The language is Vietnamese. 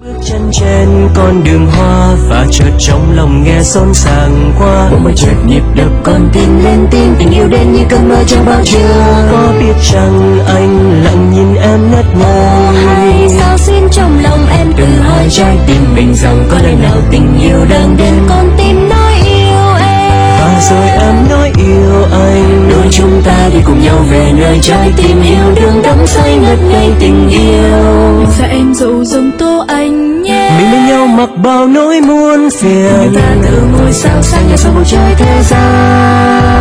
Chân trên con đường hoa và chợt trong lòng nghe xôn xàng qua bỗng một chợt nhịp đập con tim lên tim, tình yêu đến như cơn mơ trong bao trưa. Có biết chăng anh lặng nhìn em ngất ngây, hay sao xin trong lòng em tự hỏi trái tim mình rằng có lần nào tình yêu đang đến con tim nói yêu em. và rồi em nói yêu anh, Đôi chúng ta đi cùng nhau về nơi trái tim yêu đương đắm say ngất ngây tình yêu. Dạ em dẫu dòng tô anh nhé, mình bên nhau mặc bao nỗi muôn phiền, Người ta tự ngồi sao sáng nhà sau bầu trời thế gian.